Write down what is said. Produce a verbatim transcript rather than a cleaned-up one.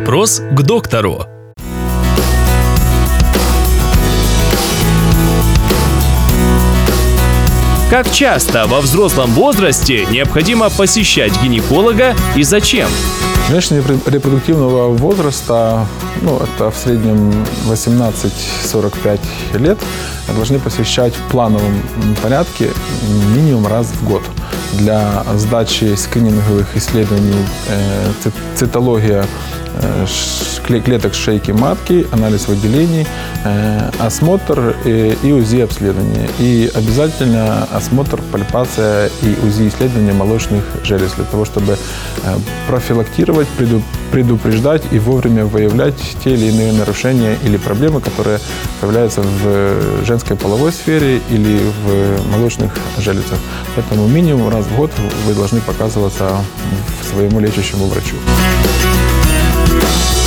Вопрос к доктору. Как часто во взрослом возрасте необходимо посещать гинеколога и зачем? Женщины репродуктивного возраста, ну, это в среднем восемнадцать-сорок пять лет, должны посещать в плановом порядке минимум раз в год для сдачи скрининговых исследований, э, цитология э, клеток шейки матки, анализ выделений, э, осмотр э, и УЗИ обследование. И обязательно осмотр, пальпация и УЗИ исследования молочных желез для того, чтобы э, профилактировать, предупреждать и вовремя выявлять те или иные нарушения или проблемы, которые появляются в женской половой сфере или в молочных железах. Поэтому минимум раз в год вы должны показываться своему лечащему врачу.